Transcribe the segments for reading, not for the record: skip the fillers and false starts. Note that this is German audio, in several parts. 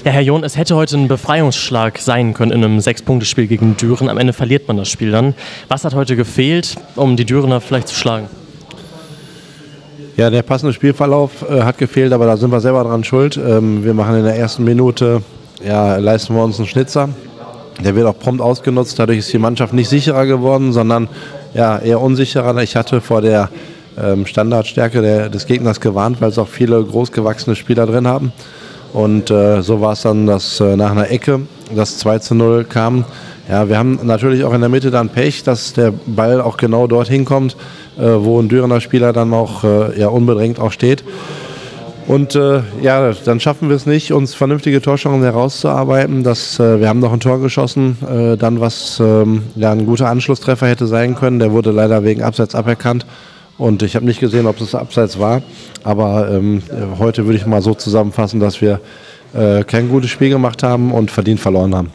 Ja, Herr John, es hätte heute ein Befreiungsschlag sein können in einem 6-Punkte-Spiel gegen Düren. Am Ende verliert man das Spiel dann. Was hat heute gefehlt, um die Dürener vielleicht zu schlagen? Ja, der passende Spielverlauf hat gefehlt, aber da sind wir selber dran schuld. Wir machen in der ersten Minute, leisten wir uns einen Schnitzer. Der wird auch prompt ausgenutzt. Dadurch ist die Mannschaft nicht sicherer geworden, sondern eher unsicherer. Ich hatte vor der Standardstärke des Gegners gewarnt, weil es auch viele großgewachsene Spieler drin haben. Und so war es dann, dass nach einer Ecke das 2:0 kam. Ja, wir haben natürlich auch in der Mitte dann Pech, dass der Ball auch genau dorthin kommt, wo ein Dürener Spieler dann auch unbedrängt auch steht. Und dann schaffen wir es nicht, uns vernünftige Torchancen herauszuarbeiten. Wir haben noch ein Tor geschossen, was ein guter Anschlusstreffer hätte sein können. Der wurde leider wegen Abseits aberkannt. Und ich habe nicht gesehen, ob es Abseits war. Aber heute würde ich mal so zusammenfassen, dass wir kein gutes Spiel gemacht haben und verdient verloren haben.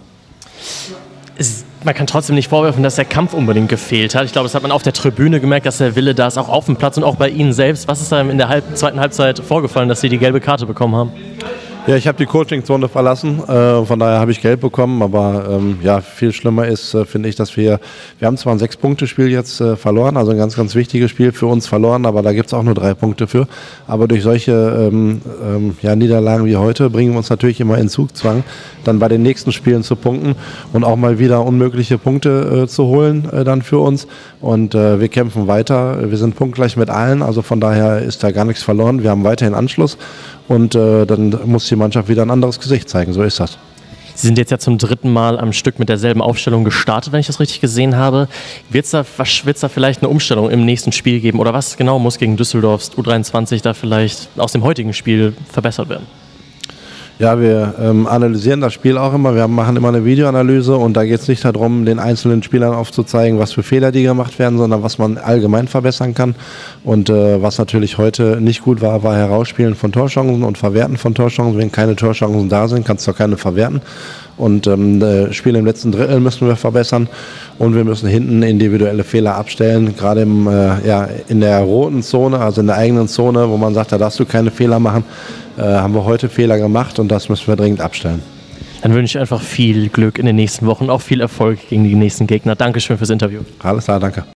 Man kann trotzdem nicht vorwerfen, dass der Kampf unbedingt gefehlt hat. Ich glaube, das hat man auf der Tribüne gemerkt, dass der Wille da ist, auch auf dem Platz und auch bei Ihnen selbst. Was ist da in der zweiten Halbzeit vorgefallen, dass Sie die gelbe Karte bekommen haben? Ja, ich habe die Coachingzone verlassen, von daher habe ich Geld bekommen, aber viel schlimmer ist, finde ich, dass wir haben zwar ein 6-Punkte-Spiel jetzt verloren, also ein ganz, ganz wichtiges Spiel für uns verloren, aber da gibt es auch nur 3 Punkte für. Aber durch solche Niederlagen wie heute bringen wir uns natürlich immer in Zugzwang, dann bei den nächsten Spielen zu punkten und auch mal wieder unmögliche Punkte zu holen dann für uns. Und wir kämpfen weiter, wir sind punktgleich mit allen, also von daher ist da gar nichts verloren, wir haben weiterhin Anschluss. Und dann muss die Mannschaft wieder ein anderes Gesicht zeigen, so ist das. Sie sind jetzt ja zum 3. Mal am Stück mit derselben Aufstellung gestartet, wenn ich das richtig gesehen habe. Wird's da vielleicht eine Umstellung im nächsten Spiel geben? Oder was genau muss gegen Düsseldorfs U23 da vielleicht aus dem heutigen Spiel verbessert werden? Ja, wir analysieren das Spiel auch immer. Wir machen immer eine Videoanalyse und da geht es nicht darum, den einzelnen Spielern aufzuzeigen, was für Fehler die gemacht werden, sondern was man allgemein verbessern kann. Und was natürlich heute nicht gut war Herausspielen von Torchancen und Verwerten von Torchancen. Wenn keine Torchancen da sind, kannst du auch keine verwerten. Und Spiel im letzten Drittel müssen wir verbessern und wir müssen hinten individuelle Fehler abstellen, gerade in der roten Zone, also in der eigenen Zone, wo man sagt, da darfst du keine Fehler machen, haben wir heute Fehler gemacht und das müssen wir dringend abstellen. Dann wünsche ich einfach viel Glück in den nächsten Wochen, auch viel Erfolg gegen die nächsten Gegner. Dankeschön fürs Interview. Alles klar, danke.